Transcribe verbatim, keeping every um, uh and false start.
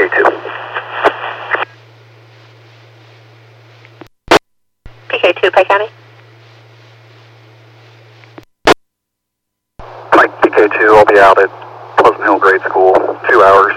two. P K two, Pike County. Mike, P K two, I'll be out at Pleasant Hill Grade School, two hours.